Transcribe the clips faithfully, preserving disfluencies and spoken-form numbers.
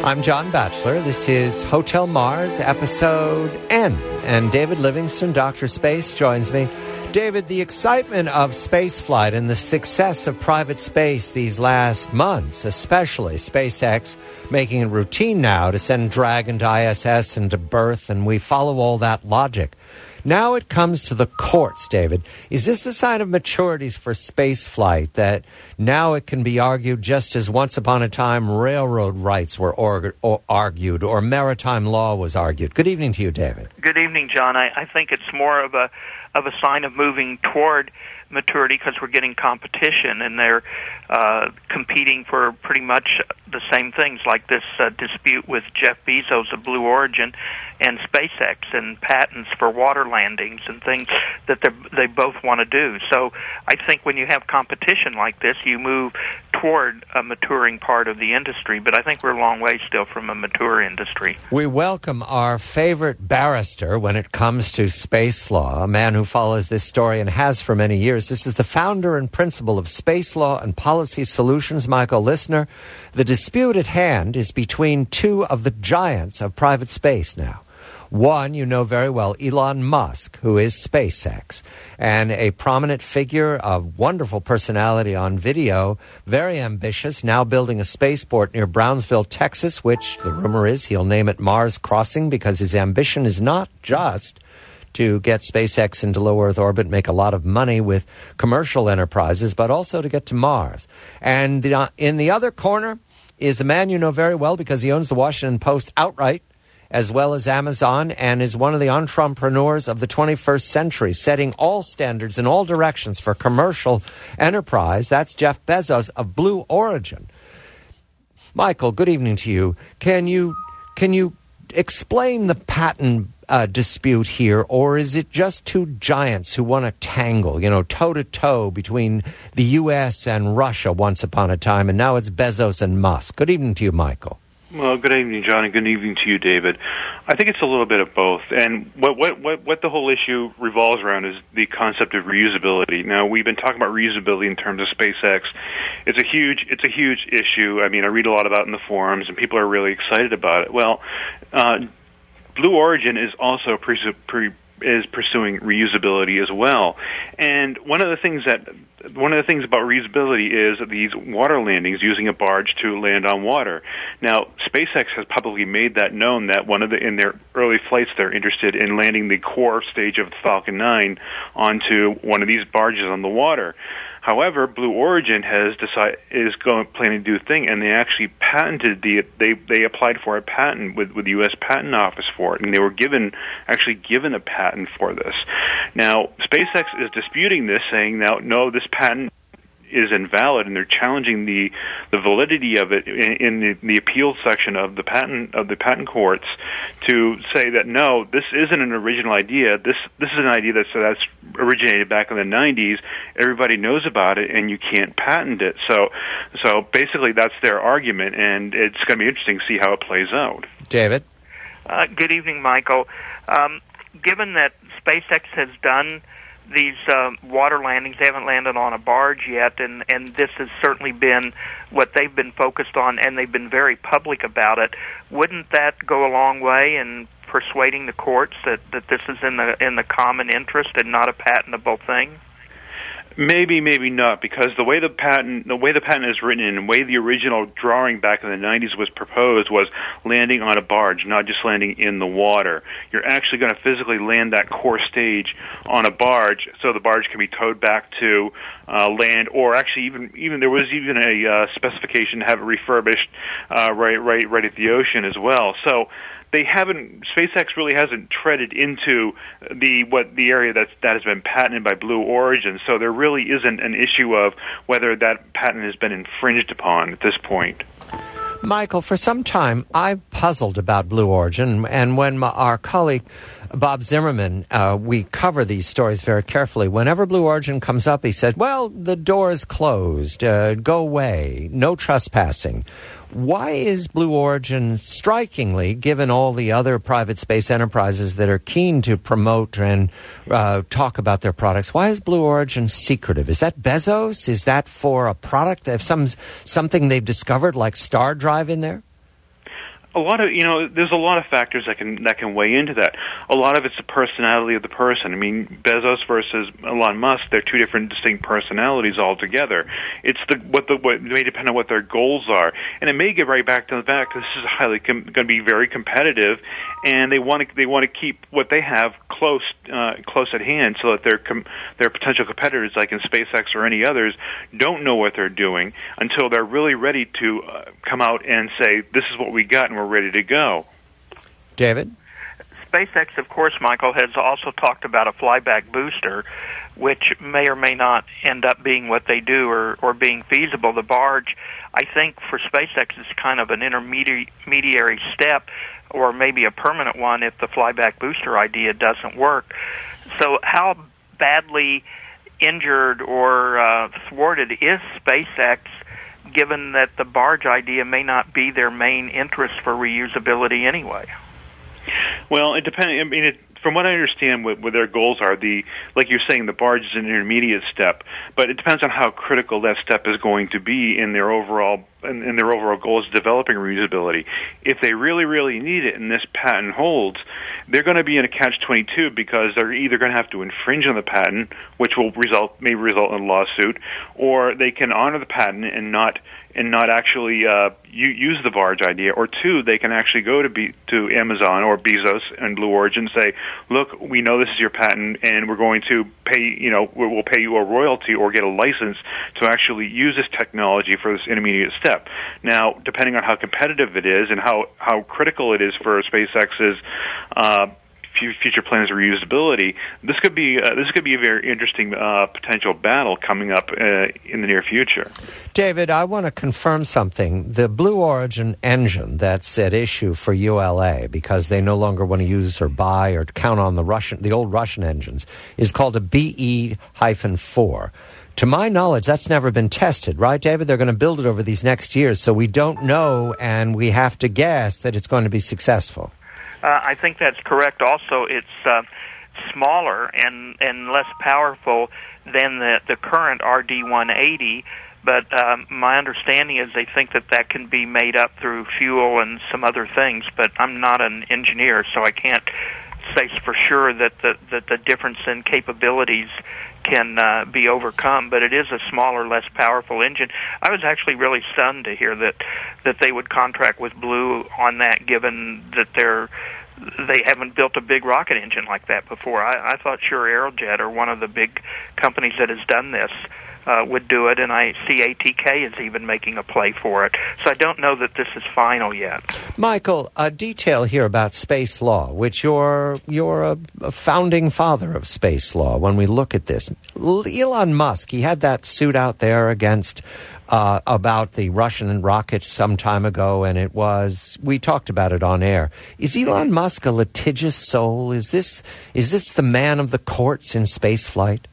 I'm John Batchelor. This is Hotel Mars, episode N. And David Livingston, Doctor Space, joins me. David, the excitement of spaceflight and the success of private space these last months, especially SpaceX making it routine now to send Dragon to I S S and to Birth, and we follow all that logic. Now it comes to the courts, David. Is this a sign of maturity for spaceflight, that now it can be argued just as once upon a time railroad rights were or, or argued or maritime law was argued? Good evening to you, David. Good evening, John. I, I think it's more of a of a sign of moving toward maturity because we're getting competition and they're uh, competing for pretty much the same things, like this uh, dispute with Jeff Bezos of Blue Origin and SpaceX and patents for water landings and things that they both want to do. So I think when you have competition like this, you move toward a maturing part of the industry, but I think we're a long way still from a mature industry. We welcome our favorite barrister when it comes to space law, a man who follows this story and has for many years. This is the founder and principal of Space Law and Policy Solutions, Michael Lissner. The dispute at hand is between two of the giants of private space now. One, you know very well, Elon Musk, who is SpaceX, and a prominent figure of wonderful personality on video, very ambitious, now building a spaceport near Brownsville, Texas, which the rumor is he'll name it Mars Crossing, because his ambition is not just to get SpaceX into low Earth orbit, make a lot of money with commercial enterprises, but also to get to Mars. And the, in the other corner is a man you know very well because he owns the Washington Post outright, as well as Amazon, and is one of the entrepreneurs of the twenty-first century, setting all standards in all directions for commercial enterprise. That's Jeff Bezos of Blue Origin. Michael, good evening to you. Can you can you explain the patent uh, dispute here, or is it just two giants who want to tangle, you know, toe-to-toe between the U S and Russia once upon a time, and now it's Bezos and Musk? Good evening to you, Michael. Well, good evening, John, and good evening to you, David. I think it's a little bit of both. And what, what, what, what the whole issue revolves around is the concept of reusability. Now, we've been talking about reusability in terms of SpaceX. It's a huge, it's a huge issue. I mean, I read a lot about it in the forums, and people are really excited about it. Well, uh, Blue Origin is also pre- pre- is pursuing reusability as well. And one of the things that one of the things about reusability is these water landings using a barge to land on water. Now, SpaceX has publicly made that known that one of the in their early flights they're interested in landing the core stage of the Falcon nine onto one of these barges on the water. However, Blue Origin has decided is going planning to do a thing, and they actually patented the they they applied for a patent with with the U S Patent Office for it, and they were given actually given a patent for this. Now, SpaceX is disputing this, saying now no, this patent is invalid, and they're challenging the the validity of it in, in the, the appeal section of the patent of the patent courts to say that no, this isn't an original idea. This this is an idea that's that's originated back in the nineties. Everybody knows about it, and you can't patent it. So so basically, that's their argument, and it's going to be interesting to see how it plays out. David, uh, good evening, Michael. Um, given that SpaceX has done these uh, water landings, they haven't landed on a barge yet, and, and this has certainly been what they've been focused on, and they've been very public about it. Wouldn't that go a long way in persuading the courts that, that this is in the in the common interest and not a patentable thing? Maybe, maybe not, because the way the patent, the way the patent is written, and the way the original drawing back in the nineties was proposed was landing on a barge, not just landing in the water. You're actually going to physically land that core stage on a barge, so the barge can be towed back to uh, land, or actually even even there was even a uh, specification to have it refurbished uh, right, right, right at the ocean as well. So. They haven't. SpaceX really hasn't treaded into the what the area that's that has been patented by Blue Origin. So there really isn't an issue of whether that patent has been infringed upon at this point. Michael, for some time I've puzzled about Blue Origin, and when my, our colleague Bob Zimmerman, uh, we cover these stories very carefully. Whenever Blue Origin comes up, he said, well, the door is closed, uh, go away, no trespassing. Why is Blue Origin, strikingly, given all the other private space enterprises that are keen to promote and uh, talk about their products, why is Blue Origin secretive? Is that Bezos? Is that for a product? Have some something they've discovered like Star Drive in there? A lot of, you know, there's a lot of factors that can that can weigh into that. A lot of it's the personality of the person. I mean, Bezos versus Elon Musk, they're two different distinct personalities altogether. It's the what the what it may depend on what their goals are, and it may get right back to the fact this is highly com- going to be very competitive, and they want to they want to keep what they have close uh, close at hand, so that their com- their potential competitors, like in SpaceX or any others, don't know what they're doing until they're really ready to uh, come out and say, "This is what we got," and we're ready to go. David? SpaceX, of course, Michael, has also talked about a flyback booster, which may or may not end up being what they do or, or being feasible. The barge, I think, for SpaceX is kind of an intermediary step, or maybe a permanent one if the flyback booster idea doesn't work. So how badly injured or uh, thwarted is SpaceX, given that the barge idea may not be their main interest for reusability anyway? Well, it depends. I mean, it, from what I understand, what, what their goals are, the like you're saying, the barge is an intermediate step, but it depends on how critical that step is going to be in their overall in, in their overall goals of developing reusability. If they really, really need it, and this patent holds, they're going to be in a catch twenty-two because they're either going to have to infringe on the patent, which will result may result in a lawsuit, or they can honor the patent and not and not actually uh, use the barge idea, or two, they can actually go to be, to Amazon or Bezos and Blue Origin and say, look, we know this is your patent, and we're going to pay, you know, we'll pay you a royalty or get a license to actually use this technology for this intermediate step. Now, depending on how competitive it is and how, how critical it is for SpaceX's uh, future plans of reusability, this could be uh, this could be a very interesting uh, potential battle coming up uh, in the near future. David, I want to confirm something. The Blue Origin engine that's at issue for U L A, because they no longer want to use or buy or count on the Russian, the old Russian engines, is called a B E four. To my knowledge, that's never been tested, right, David? They're going to build it over these next years, so we don't know, and we have to guess that it's going to be successful. Uh, I think that's correct. Also, it's uh, smaller and, and less powerful than the, the current R D one eighty, but um, my understanding is they think that that can be made up through fuel and some other things, but I'm not an engineer, so I can't say for sure that the, that the difference in capabilities can uh, be overcome, but it is a smaller, less powerful engine. I was actually really stunned to hear that that they would contract with Blue on that, given that they're they haven't built a big rocket engine like that before. I, I thought sure Aerojet, or one of the big companies that has done this, uh, would do it, and I see A T K is even making a play for it. So I don't know that this is final yet. Michael, a detail here about space law, which you're, you're a, a founding father of space law when we look at this. Elon Musk, he had that suit out there against uh, about the Russian rockets some time ago, and it was, we talked about it on air. Is Elon Musk a litigious soul? Is this, is this the man of the courts in space flight?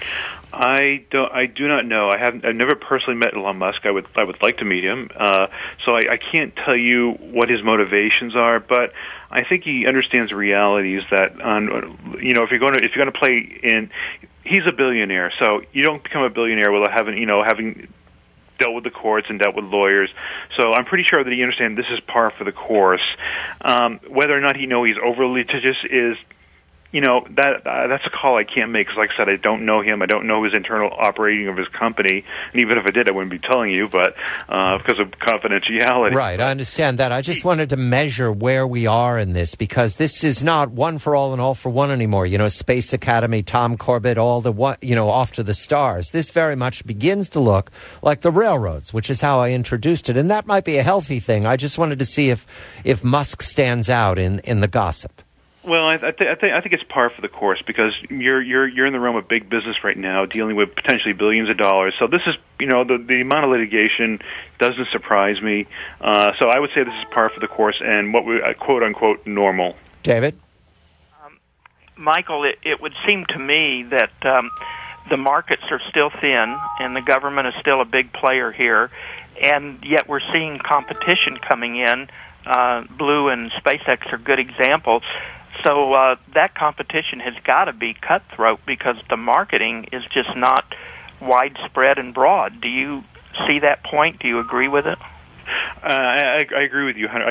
I don't. I do not know. I haven't. I've never personally met Elon Musk. I would. I would like to meet him. Uh, so I, I can't tell you what his motivations are. But I think he understands the realities that, on, you know, if you're going to if you're going to play in, he's a billionaire. So you don't become a billionaire without having, you know, having dealt with the courts and dealt with lawyers. So I'm pretty sure that he understands this is par for the course. Um, whether or not he know he's overly litigious is, you know, that uh, that's a call I can't make because, like I said, I don't know him. I don't know his internal operating of his company. And even if I did, I wouldn't be telling you, but uh, because of confidentiality. Right, I understand that. I just wanted to measure where we are in this, because this is not one for all and all for one anymore. You know, Space Academy, Tom Corbett, all the, one, you know, off to the stars. This very much begins to look like the railroads, which is how I introduced it. And that might be a healthy thing. I just wanted to see if, if Musk stands out in, in the gossip. Well, I, I, th- I, th- I think it's par for the course because you're you're you're in the realm of big business right now, dealing with potentially billions of dollars. So this is, you know, the the amount of litigation doesn't surprise me. Uh, so I would say this is par for the course and what we uh, quote unquote normal. David, um, Michael, it, it would seem to me that um, the markets are still thin and the government is still a big player here, and yet we're seeing competition coming in. Uh, Blue and SpaceX are good examples. So uh, that competition has got to be cutthroat because the marketing is just not widespread and broad. Do you see that point? Do you agree with it? Uh, I, I agree with you. I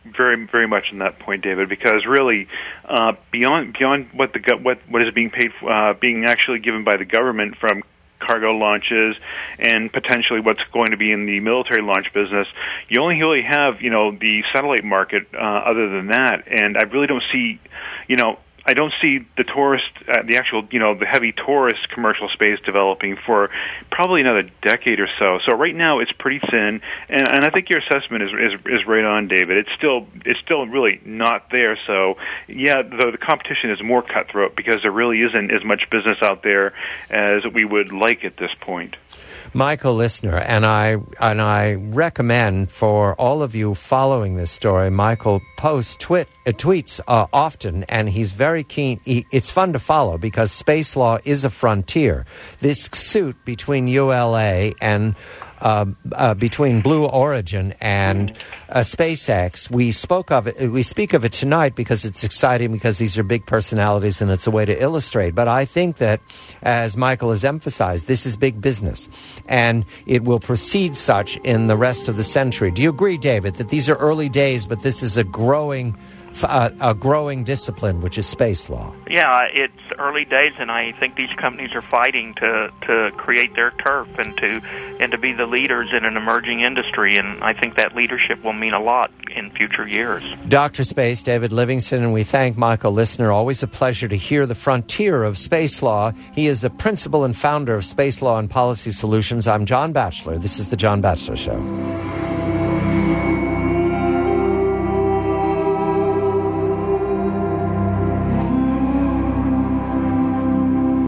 very, very much on that point, David, because really, uh, beyond beyond what the go- what what is being paid, for, uh, being actually given by the government from cargo launches and potentially what's going to be in the military launch business, you only really have, you know, the satellite market. Uh, other than that, and I really don't see, you know. I don't see the tourist, uh, the actual, you know, the heavy tourist commercial space developing for probably another decade or so. So right now it's pretty thin, and, and I think your assessment is, is is right on, David. It's still it's still really not there. So yeah, the, the competition is more cutthroat because there really isn't as much business out there as we would like at this point. Michael Listner, and I and I recommend for all of you following this story, Michael posts twit, uh, tweets uh, often, and he's very keen. He, it's fun to follow because space law is a frontier. This suit between U L A and Uh, uh, between Blue Origin and uh, SpaceX, we spoke of it. We speak of it tonight because it's exciting because these are big personalities and it's a way to illustrate. But I think that, as Michael has emphasized, this is big business, and it will proceed such in the rest of the century. Do you agree, David, that these are early days, but this is a growing, uh, a growing discipline, which is space law? Yeah, it's early days, and I think these companies are fighting to, to create their turf and to and to be the leaders in an emerging industry, and I think that leadership will mean a lot in future years. Doctor Space, David Livingston, and we thank Michael Listner. Always a pleasure to hear the frontier of space law. He is the principal and founder of Space Law and Policy Solutions. I'm John Batchelor. This is The John Batchelor Show.